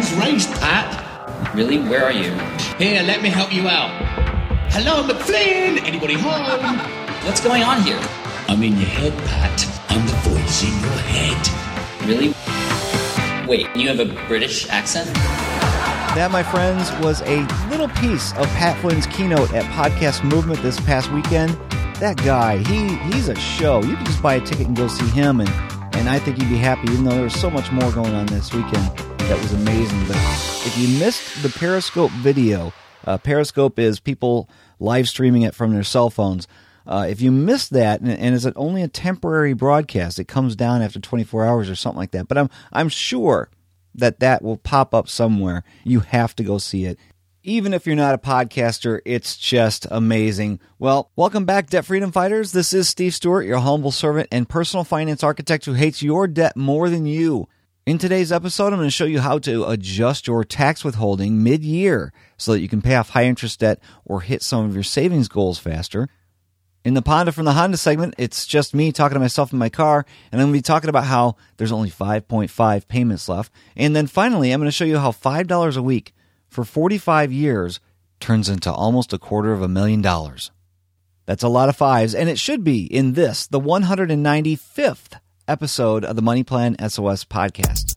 guns raised, Pat. Really? Where are you? Here, let me help you out. Hello, McFlynn! Anybody home? What's going on here? I'm in your head, Pat. I'm the voice in your head. Really? Wait, you have a British accent? That, my friends, was a little piece of Pat Flynn's keynote at Podcast Movement this past weekend. That guy, he's a show. You can just buy a ticket and go see him, and I think you'd be happy, even though there was so much more going on this weekend that was amazing. But if you missed the Periscope video, Periscope is people live streaming it from their cell phones. If you missed that, and is it only a temporary broadcast? It comes down after 24 hours or something like that. But I'm sure that will pop up somewhere. You have to go see it. Even if you're not a podcaster, it's just amazing. Well, welcome back, Debt Freedom Fighters. This is Steve Stewart, your humble servant and personal finance architect who hates your debt more than you. In today's episode, I'm going to show you how to adjust your tax withholding mid-year so that you can pay off high-interest debt or hit some of your savings goals faster. In the Ponda from the Honda segment, it's just me talking to myself in my car, and I'm going to be talking about how there's only 5.5 payments left. And then finally, I'm going to show you how $5 a week for 45 years turns into almost $250,000. That's a lot of fives, and it should be in this, the 195th episode of the Money Plan SOS podcast.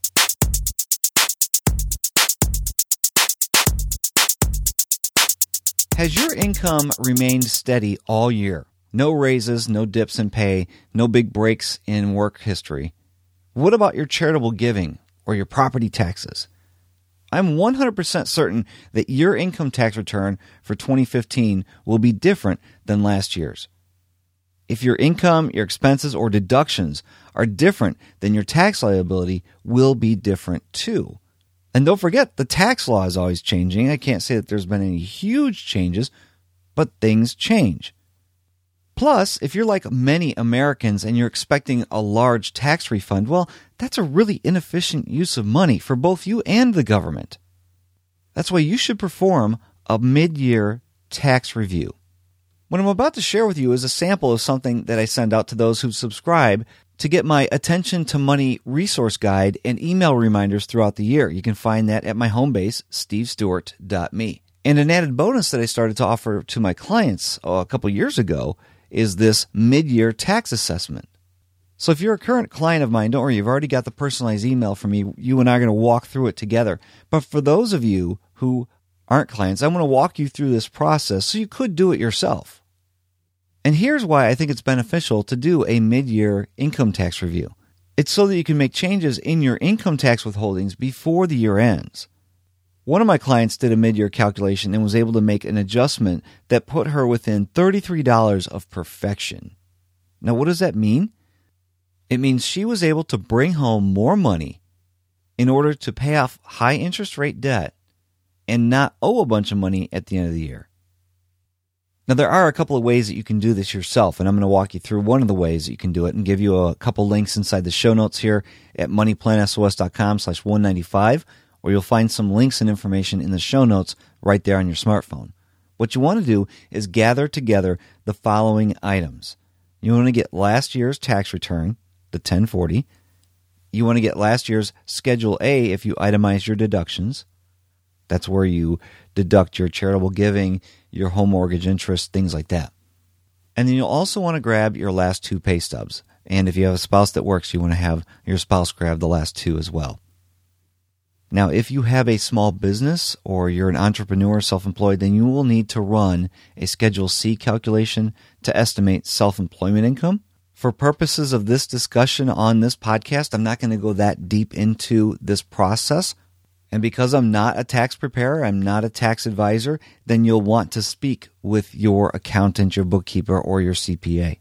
Has your income remained steady all year? No raises, no dips in pay, no big breaks in work history. What about your charitable giving or your property taxes? I'm 100% certain that your income tax return for 2015 will be different than last year's. If your income, your expenses, or deductions are different, then your tax liability will be different too. And don't forget, the tax law is always changing. I can't say that there's been any huge changes, but things change. Plus, if you're like many Americans and you're expecting a large tax refund, well, that's a really inefficient use of money for both you and the government. That's why you should perform a mid-year tax review. What I'm about to share with you is a sample of something that I send out to those who subscribe to get my Attention to Money resource guide and email reminders throughout the year. You can find that at my home base, stevestewart.me. And an added bonus that I started to offer to my clients a couple years ago is this mid-year tax assessment. So if you're a current client of mine, don't worry, you've already got the personalized email from me. You and I are going to walk through it together. But for those of you who aren't clients, I'm going to walk you through this process so you could do it yourself. And here's why I think it's beneficial to do a mid-year income tax review. It's so that you can make changes in your income tax withholdings before the year ends. One of my clients did a mid-year calculation and was able to make an adjustment that put her within $33 of perfection. Now, what does that mean? It means she was able to bring home more money in order to pay off high interest rate debt and not owe a bunch of money at the end of the year. Now, there are a couple of ways that you can do this yourself, and I'm going to walk you through one of the ways that you can do it and give you a couple links inside the show notes here at moneyplansos.com/195, or you'll find some links and information in the show notes right there on your smartphone. What you want to do is gather together the following items. You want to get last year's tax return, the 1040. You want to get last year's Schedule A if you itemize your deductions. That's where you deduct your charitable giving, your home mortgage interest, things like that. And then you'll also want to grab your last two pay stubs. And if you have a spouse that works, you want to have your spouse grab the last two as well. Now, if you have a small business or you're an entrepreneur, self-employed, then you will need to run a Schedule C calculation to estimate self-employment income. For purposes of this discussion on this podcast, I'm not going to go that deep into this process. And because I'm not a tax preparer, I'm not a tax advisor, then you'll want to speak with your accountant, your bookkeeper, or your CPA.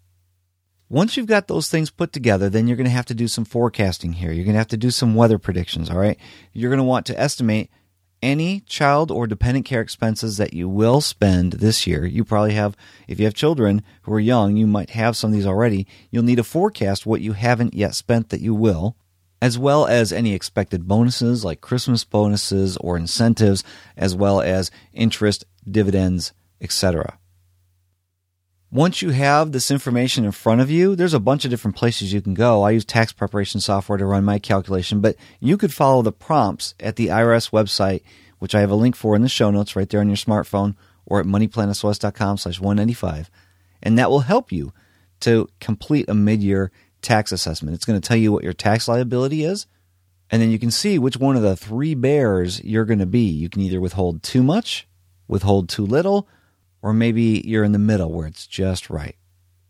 Once you've got those things put together, then you're going to have to do some forecasting here. You're going to have to do some weather predictions, all right? You're going to want to estimate any child or dependent care expenses that you will spend this year. You probably have, if you have children who are young, you might have some of these already. You'll need to forecast what you haven't yet spent that you will, as well as any expected bonuses like Christmas bonuses or incentives, as well as interest, dividends, etc. Once you have this information in front of you, there's a bunch of different places you can go. I use tax preparation software to run my calculation, but you could follow the prompts at the IRS website, which I have a link for in the show notes right there on your smartphone, or at moneyplansos.com/195. And that will help you to complete a mid-year tax assessment. It's going to tell you what your tax liability is, and then you can see which one of the three bears you're going to be. You can either withhold too much, withhold too little, or maybe you're in the middle where it's just right.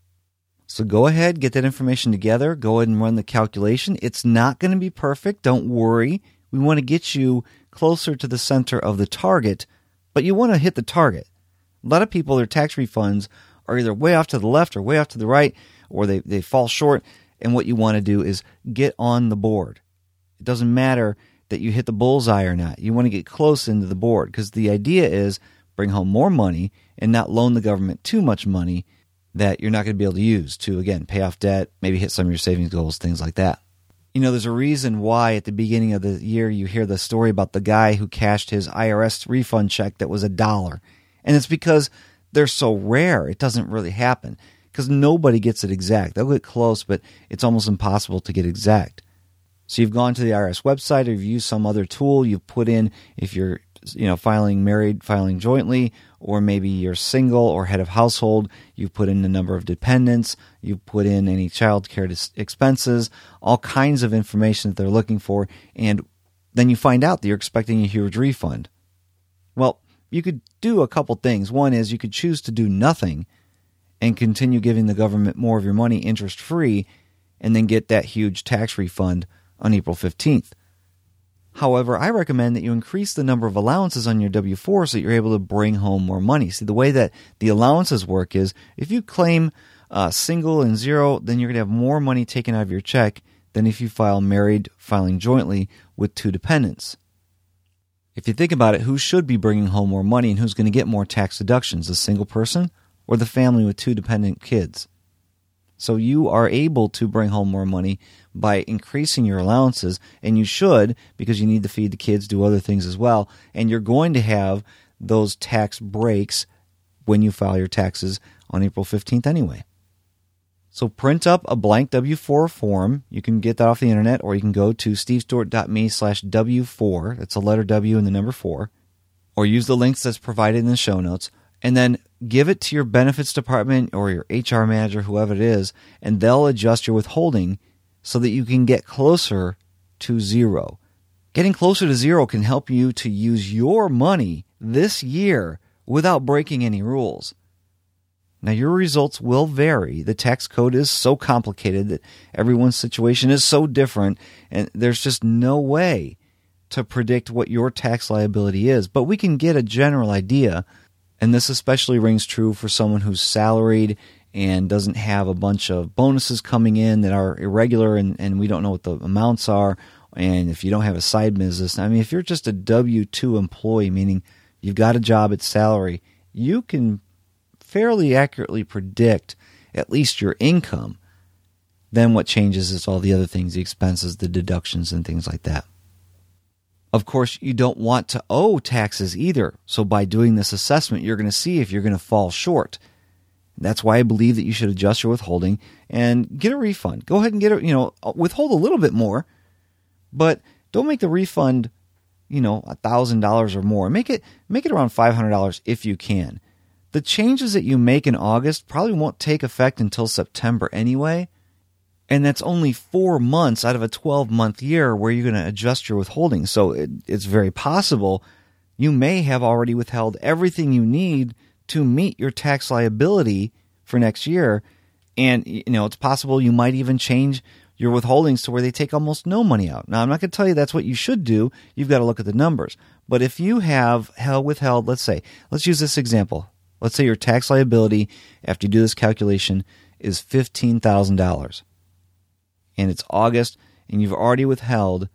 So go ahead, get that information together, go ahead and run the calculation. It's not going to be perfect, don't worry. We want to get you closer to the center of the target, but you want to hit the target. A lot of people, their tax refunds are either way off to the left or way off to the right, or they fall short, and what you want to do is get on the board. It doesn't matter that you hit the bullseye or not. You want to get close into the board, because the idea is bring home more money and not loan the government too much money that you're not going to be able to use to, again, pay off debt, maybe hit some of your savings goals, things like that. You know, there's a reason why at the beginning of the year you hear the story about the guy who cashed his IRS refund check that was $1. And it's because they're so rare, it doesn't really happen. Because nobody gets it exact. They'll get close, but it's almost impossible to get exact. So you've gone to the IRS website, or you've used some other tool. You've put in, if you're filing married, filing jointly, or maybe you're single or head of household, you put in the number of dependents, you put in any child care expenses, all kinds of information that they're looking for, and then you find out that you're expecting a huge refund. Well, you could do a couple things. One is you could choose to do nothing and continue giving the government more of your money interest-free and then get that huge tax refund on April 15th. However, I recommend that you increase the number of allowances on your W-4 so that you're able to bring home more money. See, the way that the allowances work is if you claim single and zero, then you're going to have more money taken out of your check than if you file married, filing jointly with two dependents. If you think about it, who should be bringing home more money and who's going to get more tax deductions, the single person or the family with two dependent kids? So you are able to bring home more money by increasing your allowances, and you should, because you need to feed the kids, do other things as well, and you're going to have those tax breaks when you file your taxes on April 15th anyway. So print up a blank W-4 form. You can get that off the internet, or you can go to stevestewart.me/W4. That's a letter W and the number 4. Or use the links that's provided in the show notes. And then give it to your benefits department or your HR manager, whoever it is, and they'll adjust your withholding so that you can get closer to zero. Getting closer to zero can help you to use your money this year without breaking any rules. Now, your results will vary. The tax code is so complicated that everyone's situation is so different, and there's just no way to predict what your tax liability is. But we can get a general idea, and this especially rings true for someone who's salaried and doesn't have a bunch of bonuses coming in that are irregular and we don't know what the amounts are. And if you don't have a side business, I mean, if you're just a W-2 employee, meaning you've got a job at salary, you can fairly accurately predict at least your income. Then what changes is all the other things, the expenses, the deductions, and things like that. Of course, you don't want to owe taxes either. So by doing this assessment, you're going to see if you're going to fall short. That's why I believe that you should adjust your withholding and get a refund. Go ahead and withhold a little bit more, but don't make the refund, $1,000 or more. Make it around $500 if you can. The changes that you make in August probably won't take effect until September anyway. And that's only 4 months out of a 12-month year where you're going to adjust your withholding. So it's very possible you may have already withheld everything you need to meet your tax liability for next year. And, it's possible you might even change your withholdings to where they take almost no money out. Now, I'm not going to tell you that's what you should do. You've got to look at the numbers. But if you have withheld, let's use this example. Let's say your tax liability after you do this calculation is $15,000. And it's August, and you've already withheld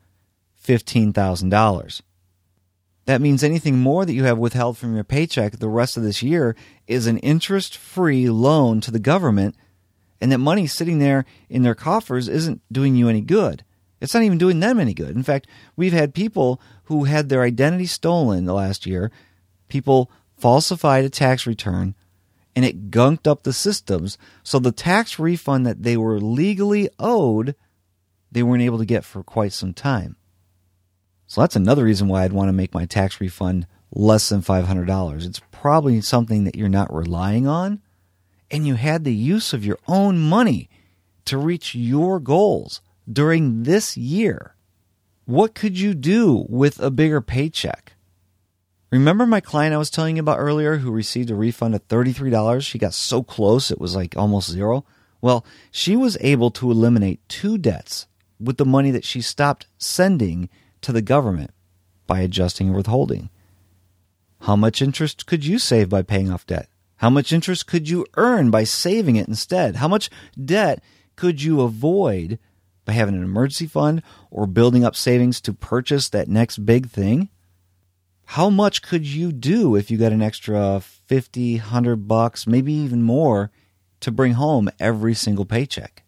$15,000. That means anything more that you have withheld from your paycheck the rest of this year is an interest-free loan to the government, and that money sitting there in their coffers isn't doing you any good. It's not even doing them any good. In fact, we've had people who had their identity stolen the last year. People falsified a tax return and it gunked up the systems, so the tax refund that they were legally owed, they weren't able to get for quite some time. So that's another reason why I'd want to make my tax refund less than $500. It's probably something that you're not relying on, and you had the use of your own money to reach your goals during this year. What could you do with a bigger paycheck? Remember my client I was telling you about earlier who received a refund of $33? She got so close it was like almost zero. Well, she was able to eliminate 2 debts with the money that she stopped sending to the government by adjusting her withholding. How much interest could you save by paying off debt? How much interest could you earn by saving it instead? How much debt could you avoid by having an emergency fund or building up savings to purchase that next big thing? How much could you do if you got an extra $50, $100, maybe even more to bring home every single paycheck?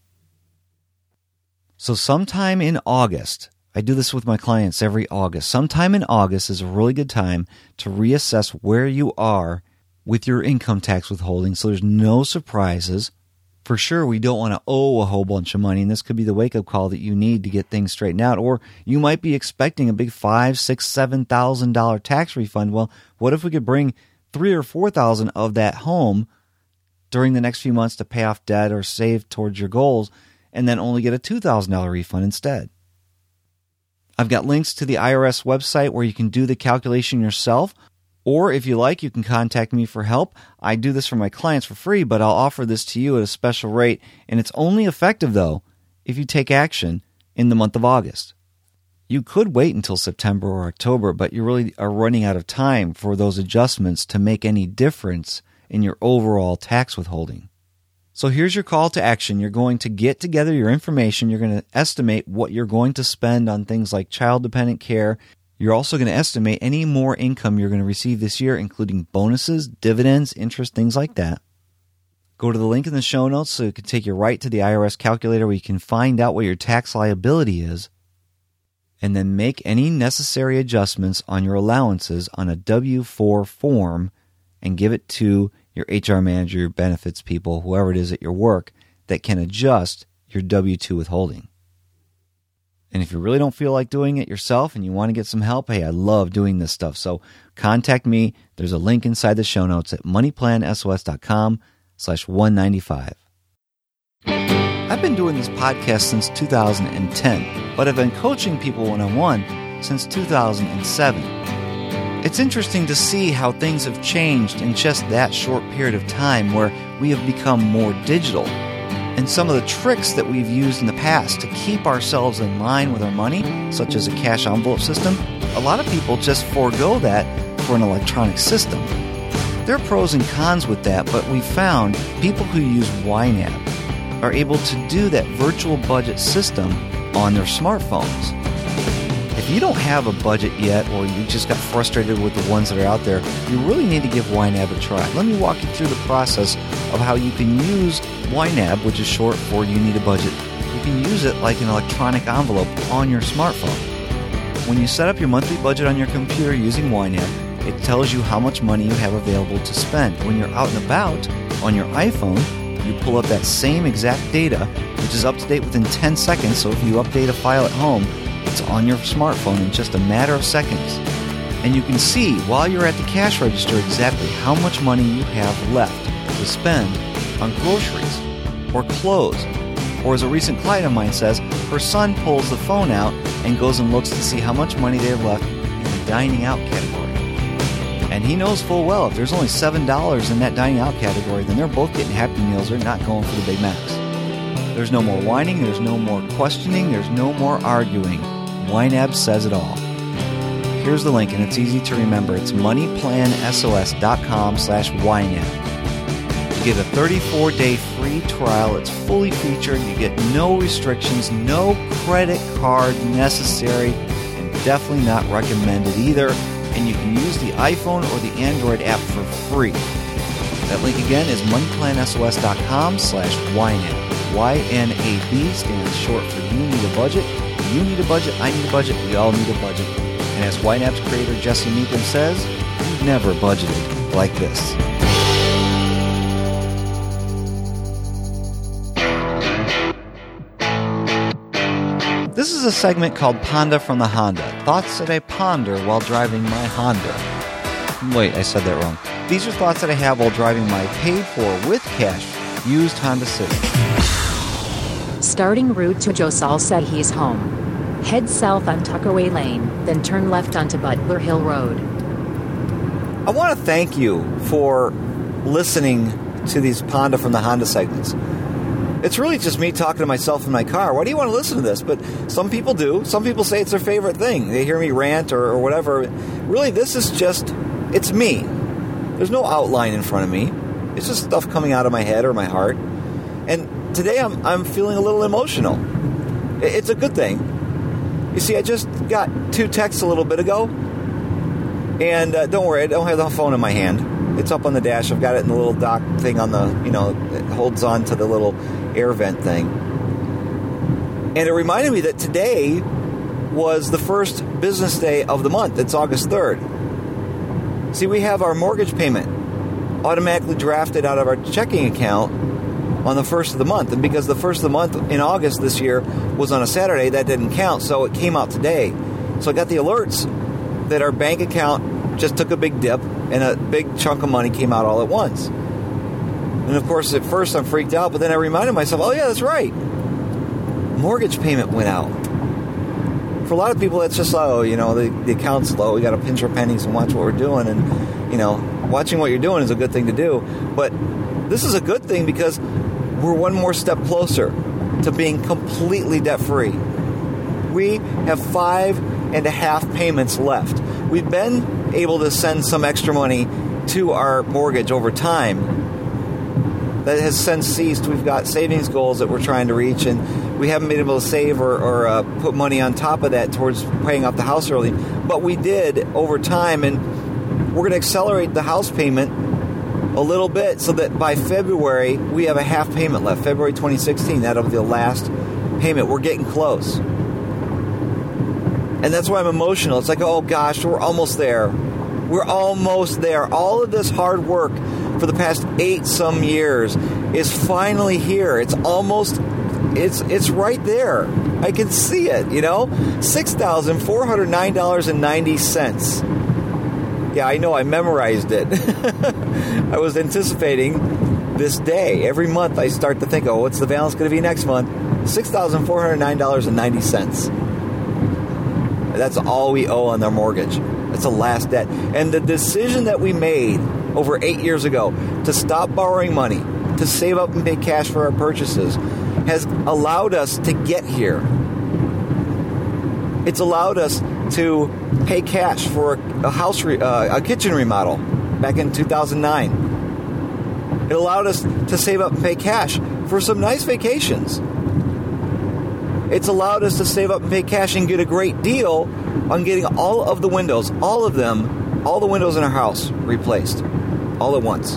So sometime in August, I do this with my clients every August. Sometime in August is a really good time to reassess where you are with your income tax withholding so there's no surprises. For sure, we don't want to owe a whole bunch of money, and this could be the wake-up call that you need to get things straightened out. Or you might be expecting a big $5,000, $6,000, $7,000 tax refund. Well, what if we could bring $3,000 or $4,000 of that home during the next few months to pay off debt or save towards your goals, and then only get a $2,000 refund instead? I've got links to the IRS website where you can do the calculation yourself. Or if you like, you can contact me for help. I do this for my clients for free, but I'll offer this to you at a special rate. And it's only effective, though, if you take action in the month of August. You could wait until September or October, but you really are running out of time for those adjustments to make any difference in your overall tax withholding. So here's your call to action. You're going to get together your information. You're going to estimate what you're going to spend on things like child-dependent care. You're also going to estimate any more income you're going to receive this year, including bonuses, dividends, interest, things like that. Go to the link in the show notes so it can take you right to the IRS calculator where you can find out what your tax liability is, and then make any necessary adjustments on your allowances on a W-4 form and give it to your HR manager, your benefits people, whoever it is at your work that can adjust your W-2 withholding. And if you really don't feel like doing it yourself and you want to get some help, hey, I love doing this stuff. So contact me. There's a link inside the show notes at moneyplansos.com/195. I've been doing this podcast since 2010, but I've been coaching people one-on-one since 2007. It's interesting to see how things have changed in just that short period of time where we have become more digital. And some of the tricks that we've used in the past to keep ourselves in line with our money, such as a cash envelope system, a lot of people just forego that for an electronic system. There are pros and cons with that, but we found people who use YNAB are able to do that virtual budget system on their smartphones. If you don't have a budget yet, or you just got frustrated with the ones that are out there, you really need to give YNAB a try. Let me walk you through the process of how you can use YNAB, which is short for You Need a Budget. You can use it like an electronic envelope on your smartphone. When you set up your monthly budget on your computer using YNAB, it tells you how much money you have available to spend. When you're out and about on your iPhone, you pull up that same exact data, which is up to date within 10 seconds, so if you update a file at home, it's on your smartphone in just a matter of seconds. And you can see while you're at the cash register exactly how much money you have left to spend on groceries or clothes. Or as a recent client of mine says, her son pulls the phone out and goes and looks to see how much money they have left in the dining out category. And he knows full well if there's only $7 in that dining out category, then they're both getting Happy Meals. They're not going for the Big Macs. There's no more whining. There's no more questioning. There's no more arguing. YNAB says it all. Here's the link, and it's easy to remember. It's moneyplansos.com/YNAB. You get a 34-day free trial. It's fully featured. You get no restrictions, no credit card necessary, and definitely not recommended either. And you can use the iPhone or the Android app for free. That link again is moneyplansos.com/YNAB. YNAB stands short for You Need a Budget. You need a budget, I need a budget, we all need a budget. And as YNAB's creator Jesse Meekum says, you've never budgeted like this. This is a segment called Ponda from the Honda. Thoughts that I ponder while driving my Honda. Wait, I said that wrong. These are thoughts that I have while driving my paid-for, with cash, used Honda Civic. Starting route to Josal said he's home. Head south on Tuckaway Lane, then turn left onto Butler Hill Road. I want to thank you for listening to these Ponda from the Honda segments. It's really just me talking to myself in my car. Why do you want to listen to this? But some people do. Some people say it's their favorite thing. They hear me rant or whatever. Really, this is just, it's me. There's no outline in front of me. It's just stuff coming out of my head or my heart. And today I'm feeling a little emotional. It's a good thing. You see, I just got 2 texts a little bit ago. And don't worry, I don't have the phone in my hand. It's up on the dash. I've got it in the little dock thing on the, it holds on to the little air vent thing. And it reminded me that today was the first business day of the month. It's August 3rd. See, we have our mortgage payment automatically drafted out of our checking account on the first of the month. And because the first of the month in August this year was on a Saturday, that didn't count. So it came out today. So I got the alerts that our bank account just took a big dip and a big chunk of money came out all at once. And of course, at first I'm freaked out, but then I reminded myself, oh yeah, that's right. Mortgage payment went out. For a lot of people, that's just, the account's low. We got to pinch our pennies and watch what we're doing. And, watching what you're doing is a good thing to do. But this is a good thing because we're one more step closer to being completely debt-free. We have 5.5 payments left. We've been able to send some extra money to our mortgage over time. That has since ceased. We've got savings goals that we're trying to reach, and we haven't been able to save or put money on top of that towards paying off the house early. But we did over time, and we're going to accelerate the house payment a little bit so that by February, we have a half payment left. February 2016, that'll be the last payment. We're getting close. And that's why I'm emotional. It's like, oh gosh, we're almost there. We're almost there. All of this hard work for the past 8-some years is finally here. It's almost, it's right there. I can see it, $6,409.90. Yeah, I know, I memorized it. I was anticipating this day. Every month I start to think, what's the balance going to be next month? $6,409.90. That's all we owe on our mortgage. That's the last debt. And the decision that we made over 8 years ago to stop borrowing money, to save up and pay cash for our purchases, has allowed us to get here. It's allowed us to pay cash for a kitchen remodel back in 2009. It allowed us to save up and pay cash for some nice vacations. It's allowed us to save up and pay cash and get a great deal on getting all of the windows, all of them, all the windows in our house replaced, all at once.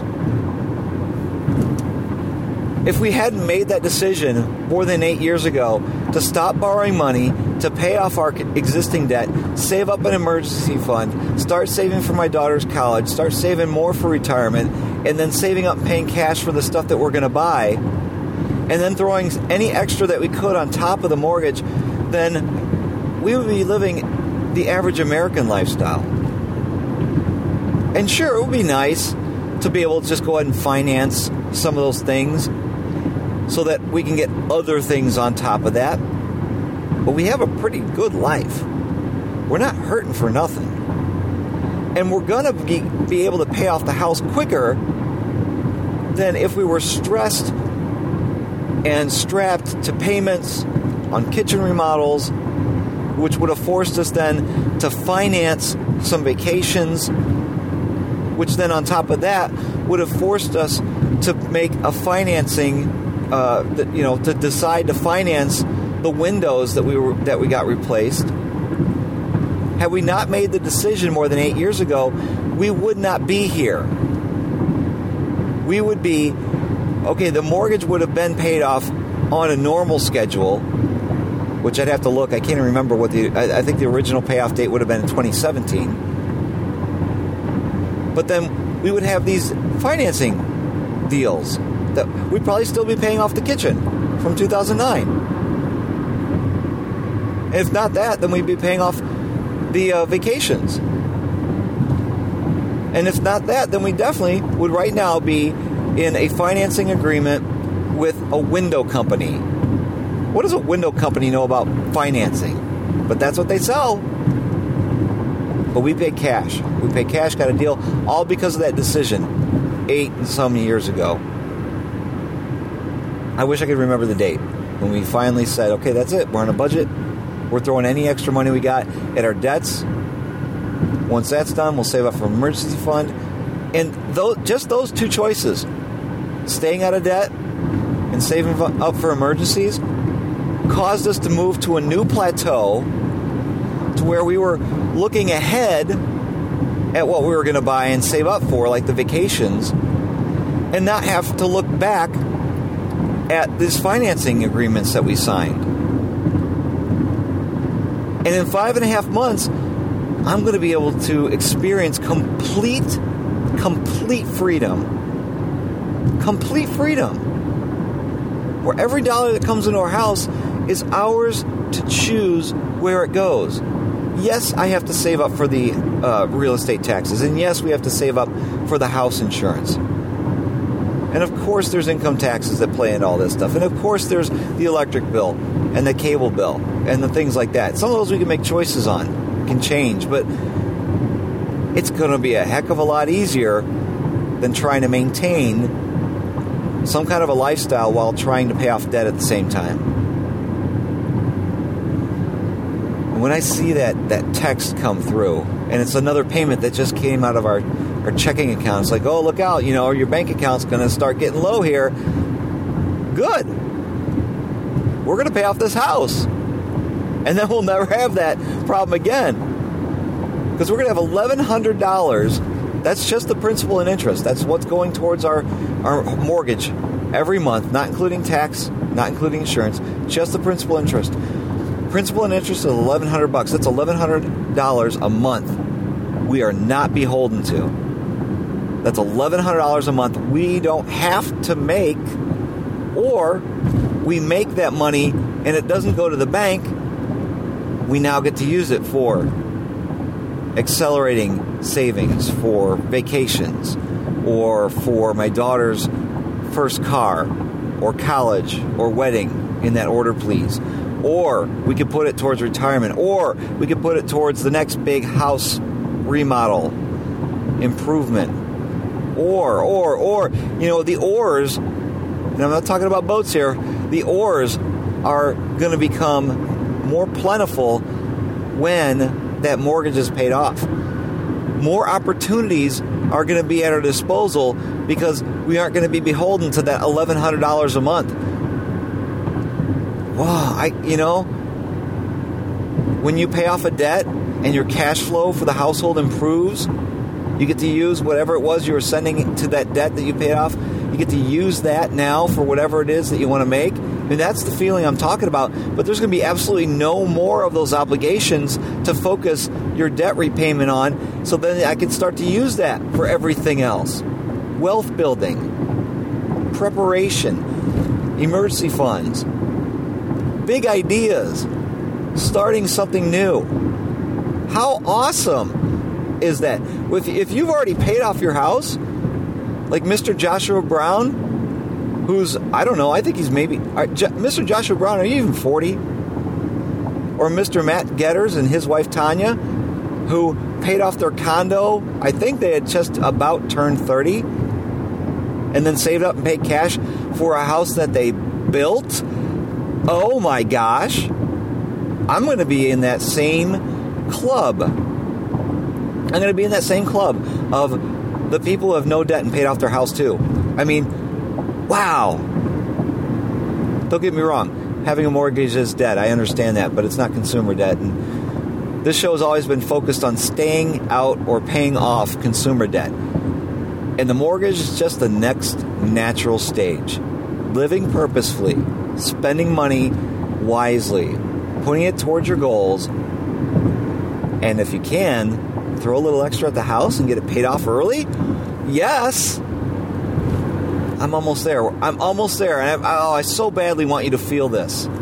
If we hadn't made that decision more than 8 years ago to stop borrowing money, to pay off our existing debt, save up an emergency fund, start saving for my daughter's college, start saving more for retirement, and then saving up and paying cash for the stuff that we're going to buy, and then throwing any extra that we could on top of the mortgage, then we would be living the average American lifestyle. And sure, it would be nice to be able to just go ahead and finance some of those things so that we can get other things on top of that. But we have a pretty good life. We're not hurting for nothing. And we're going to be able to pay off the house quicker than if we were stressed and strapped to payments on kitchen remodels, which would have forced us then to finance some vacations, which then on top of that would have forced us to make a financing, to decide to finance the windows that we got replaced. Had we not made the decision more than 8 years ago, we would not be here. We would be, the mortgage would have been paid off on a normal schedule, which I'd have to look. I can't even remember I think the original payoff date would have been in 2017. But then we would have these financing deals that we'd probably still be paying off the kitchen from 2009. And if not that, then we'd be paying off the vacations. And if not that, then we definitely would right now be in a financing agreement with a window company. What does a window company know about financing? But that's what they sell. But we pay cash. We pay cash, got a deal, all because of that decision 8 and some years ago. I wish I could remember the date when we finally said, okay, that's it. We're on a budget. We're throwing any extra money we got at our debts. Once that's done, we'll save up for an emergency fund. And just those two choices, staying out of debt and saving up for emergencies, caused us to move to a new plateau to where we were looking ahead at what we were going to buy and save up for, like the vacations, and not have to look back at these financing agreements that we signed. And in 5.5 months, I'm going to be able to experience complete freedom. Complete freedom. Where every dollar that comes into our house is ours to choose where it goes. Yes, I have to save up for the real estate taxes. And yes, we have to save up for the house insurance. And of course, there's income taxes that play into all this stuff. And of course, there's the electric bill and the cable bill and the things like that. Some of those we can make choices on, can change. But it's going to be a heck of a lot easier than trying to maintain some kind of a lifestyle while trying to pay off debt at the same time. And when I see that text come through, and it's another payment that just came out of our checking account, it's like, oh, look out, your bank account's going to start getting low here. Good. We're going to pay off this house. And then we'll never have that problem again. Because we're going to have $1,100. That's just the principal and interest. That's what's going towards our mortgage every month, not including tax, not including insurance, just the principal interest. Principal and interest is $1,100. That's $1,100 a month we are not beholden to. That's $1,100 a month we don't have to make, or we make that money and it doesn't go to the bank. We now get to use it for accelerating savings, for vacations, or for my daughter's first car, or college, or wedding, in that order, please. Or we could put it towards retirement, or we could put it towards the next big house remodel, improvement, or, the oars, and I'm not talking about boats here, the oars are going to become more plentiful when that mortgage is paid off. More opportunities are going to be at our disposal because we aren't going to be beholden to that $1,100 a month. Wow, when you pay off a debt and your cash flow for the household improves, you get to use whatever it was you were sending to that debt that you paid off. You get to use that now for whatever it is that you want to make. And that's the feeling I'm talking about. But there's going to be absolutely no more of those obligations to focus your debt repayment on. So then I can start to use that for everything else. Wealth building, preparation, emergency funds, big ideas, starting something new. How awesome is that? If you've already paid off your house, like Mr. Joshua Brown, who's, I don't know, I think he's maybe, Mr. Joshua Brown, are you even 40? Or Mr. Matt Getters and his wife Tanya, who paid off their condo, I think they had just about turned 30, and then saved up and paid cash for a house that they built. Oh my gosh. I'm going to be in that same club. I'm going to be in that same club of the people who have no debt and paid off their house too. I mean, wow. Don't get me wrong. Having a mortgage is debt. I understand that, but it's not consumer debt. And this show has always been focused on staying out or paying off consumer debt. And the mortgage is just the next natural stage. Living purposefully, spending money wisely, putting it towards your goals, and if you can, throw a little extra at the house and get it paid off early? Yes. I'm almost there. And I so badly want you to feel this.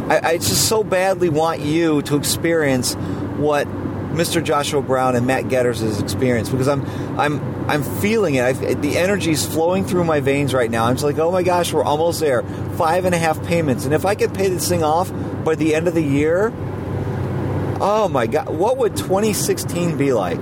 I just so badly want you to experience what Mr. Joshua Brown and Matt Getters has experienced, because I'm feeling it. The energy's flowing through my veins right now. I'm just like, oh my gosh, we're almost there. 5.5 payments. And if I could pay this thing off by the end of the year, oh my God, what would 2016 be like?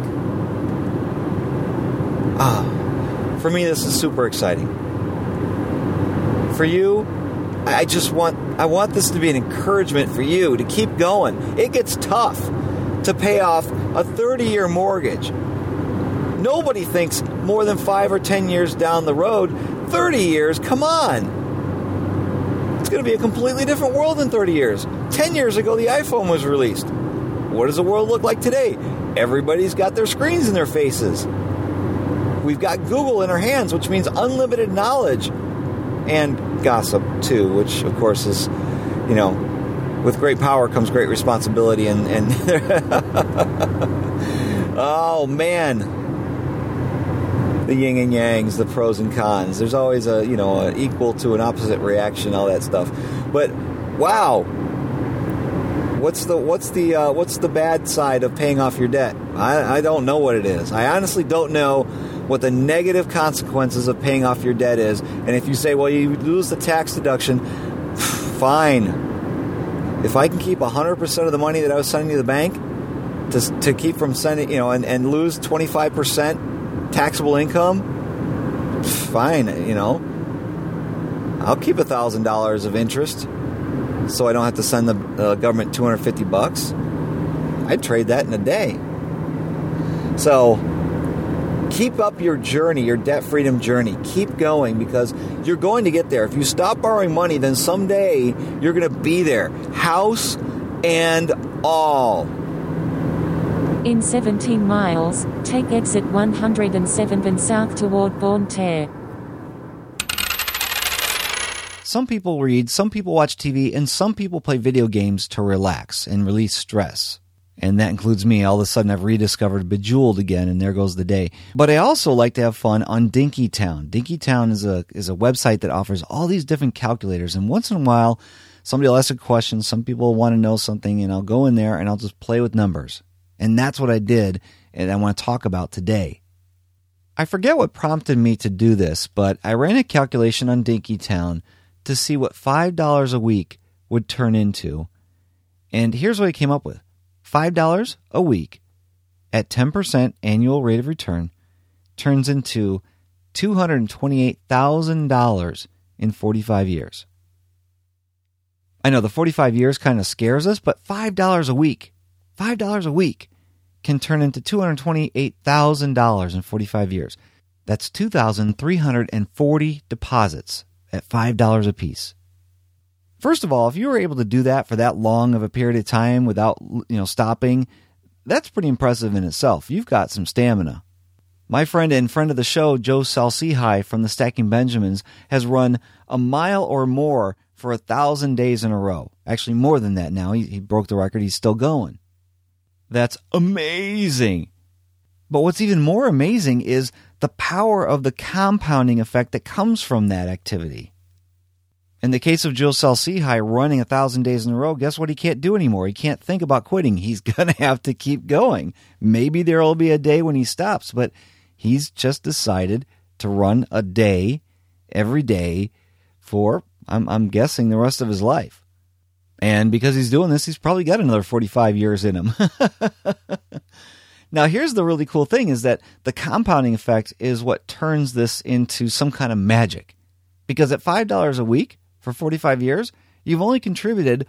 For me, this is super exciting. For you, I want this to be an encouragement for you to keep going. It gets tough to pay off a 30-year mortgage. Nobody thinks more than 5 or 10 years down the road. 30 years, come on. It's going to be a completely different world in 30 years. 10 years ago, the iPhone was released. What does the world look like today? Everybody's got their screens in their faces. We've got Google in our hands, which means unlimited knowledge. And gossip, too, which, of course, is, with great power comes great responsibility. And oh, man. The yin and yangs, the pros and cons. There's always a equal to an opposite reaction, all that stuff. But, wow. What's the bad side of paying off your debt? I don't know what it is. I honestly don't know what the negative consequences of paying off your debt is. And if you say, well, you lose the tax deduction, fine. If I can keep 100% of the money that I was sending to the bank to keep from sending, and lose 25% taxable income, fine, I'll keep $1,000 of interest so I don't have to send the government $250. I'd trade that in a day. So keep up your journey, your debt freedom journey. Keep going, because you're going to get there. If you stop borrowing money, then someday you're going to be there. House and all. In 17 miles, take exit 107 south toward Bonne Terre. Some people read, some people watch TV, and some people play video games to relax and release stress. And that includes me. All of a sudden, I've rediscovered Bejeweled again, and there goes the day. But I also like to have fun on Dinkytown. Dinkytown is a website that offers all these different calculators. And once in a while, somebody will ask a question. Some people want to know something, and I'll go in there and I'll just play with numbers. And that's what I did, and I want to talk about today. I forget what prompted me to do this, but I ran a calculation on Dinkytown to see what $5 a week would turn into. And here's what I came up with. $5 a week at 10% annual rate of return turns into $228,000 in 45 years. I know the 45 years kind of scares us, but $5 a week can turn into $228,000 in 45 years. That's 2,340 deposits at $5 a piece. First of all, if you were able to do that for that long of a period of time without, stopping, that's pretty impressive in itself. You've got some stamina. My friend and friend of the show, Joe Salcihai from the Stacking Benjamins, has run a mile or more for 1,000 days in a row. Actually, more than that now. He broke the record. He's still going. That's amazing. But what's even more amazing is the power of the compounding effect that comes from that activity. In the case of Joe Salcihai running 1,000 days in a row, guess what he can't do anymore? He can't think about quitting. He's going to have to keep going. Maybe there will be a day when he stops, but he's just decided to run a day every day for, I'm guessing, the rest of his life. And because he's doing this, he's probably got another 45 years in him. Now, here's the really cool thing is that the compounding effect is what turns this into some kind of magic. Because at $5 a week for 45 years, you've only contributed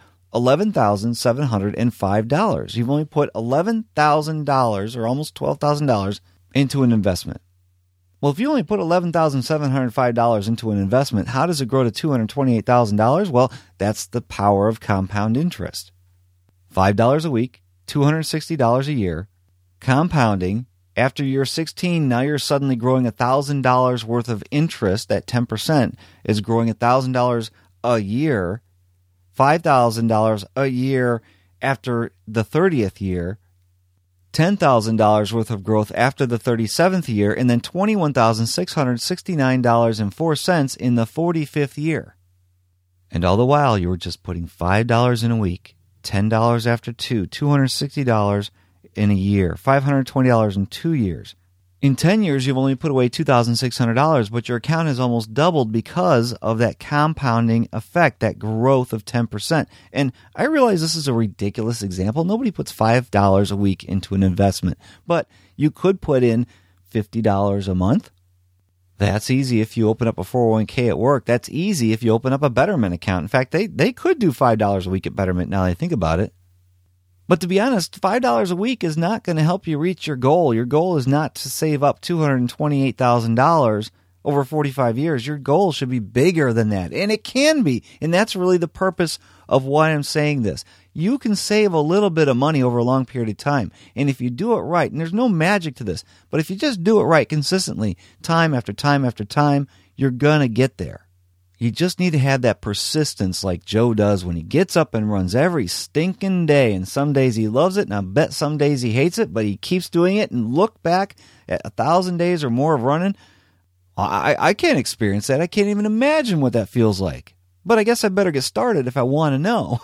$11,705. You've only put $11,000 or almost $12,000 into an investment. Well, if you only put $11,705 into an investment, how does it grow to $228,000? Well, that's the power of compound interest. $5 a week, $260 a year, compounding. After year 16, now you're suddenly growing $1,000 worth of interest. That 10% is growing $1,000 a year, $5,000 a year after the 30th year, $10,000 worth of growth after the 37th year, and then $21,669.04 in the 45th year. And all the while, you were just putting $5 in a week, $10 after two, $260 in a year, $520 in 2 years. In 10 years, you've only put away $2,600, but your account has almost doubled because of that compounding effect, that growth of 10%. And I realize this is a ridiculous example. Nobody puts $5 a week into an investment, but you could put in $50 a month. That's easy if you open up a 401k at work. That's easy if you open up a Betterment account. In fact, they could do $5 a week at Betterment now that I think about it. But to be honest, $5 a week is not going to help you reach your goal. Your goal is not to save up $228,000 over 45 years. Your goal should be bigger than that. And it can be. And that's really the purpose of why I'm saying this. You can save a little bit of money over a long period of time. And if you do it right, and there's no magic to this, but if you just do it right consistently, time after time after time, you're going to get there. You just need to have that persistence like Joe does when he gets up and runs every stinking day. And some days he loves it, and I bet some days he hates it, but he keeps doing it. And look back at 1,000 days or more of running. I can't experience that. I can't even imagine what that feels like. But I guess I better get started if I want to know.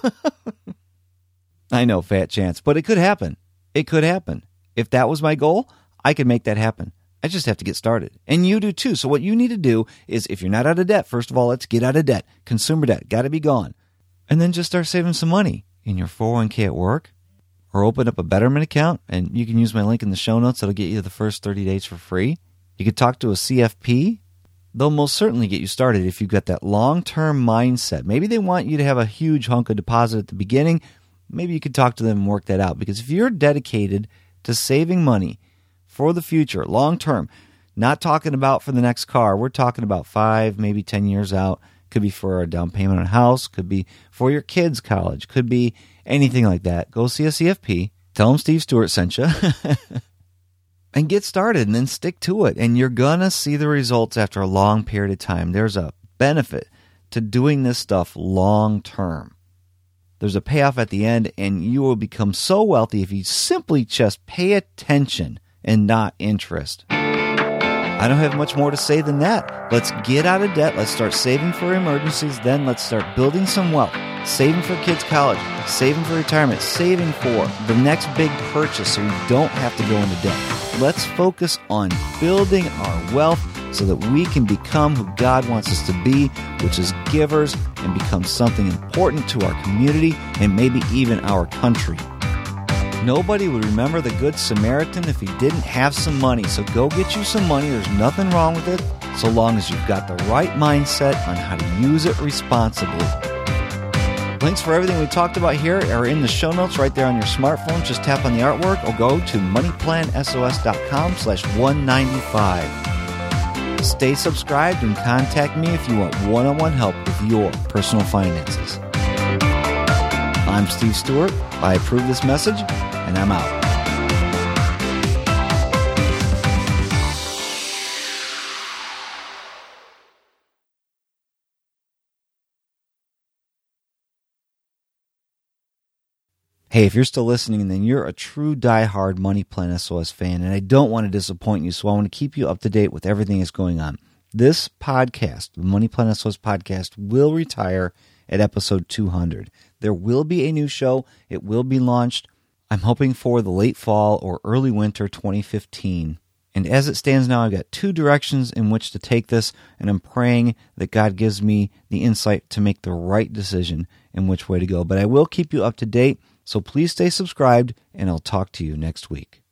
I know, fat chance, but it could happen. It could happen. If that was my goal, I could make that happen. I just have to get started. And you do too. So what you need to do is, if you're not out of debt, first of all, let's get out of debt. Consumer debt, got to be gone. And then just start saving some money in your 401k at work, or open up a Betterment account. And you can use my link in the show notes. That'll get you the first 30 days for free. You could talk to a CFP. They'll most certainly get you started if you've got that long-term mindset. Maybe they want you to have a huge hunk of deposit at the beginning. Maybe you could talk to them and work that out. Because if you're dedicated to saving money for the future, long term, not talking about for the next car. We're talking about 5, maybe 10 years out. Could be for a down payment on a house. Could be for your kids' college. Could be anything like that. Go see a CFP. Tell them Steve Stewart sent you. And get started, and then stick to it. And you're going to see the results after a long period of time. There's a benefit to doing this stuff long term. There's a payoff at the end, and you will become so wealthy if you simply just pay attention and not interest. I don't have much more to say than that. Let's get out of debt. Let's start saving for emergencies. Then let's start building some wealth. Saving for kids' college. Saving for retirement. Saving for the next big purchase so we don't have to go into debt. Let's focus on building our wealth so that we can become who God wants us to be, which is givers, and become something important to our community and maybe even our country. Nobody would remember the Good Samaritan if he didn't have some money. So go get you some money. There's nothing wrong with it, so long as you've got the right mindset on how to use it responsibly. Links for everything we talked about here are in the show notes right there on your smartphone. Just tap on the artwork or go to moneyplansos.com/195. Stay subscribed and contact me if you want one-on-one help with your personal finances. I'm Steve Stewart. I approve this message, and I'm out. Hey, if you're still listening, then you're a true diehard Money Plan SOS fan, and I don't want to disappoint you, so I want to keep you up to date with everything that's going on. This podcast, the Money Plan SOS podcast, will retire at episode 200. There will be a new show. It will be launched. I'm hoping for the late fall or early winter 2015. And as it stands now, I've got 2 directions in which to take this, and I'm praying that God gives me the insight to make the right decision in which way to go. But I will keep you up to date, so please stay subscribed, and I'll talk to you next week.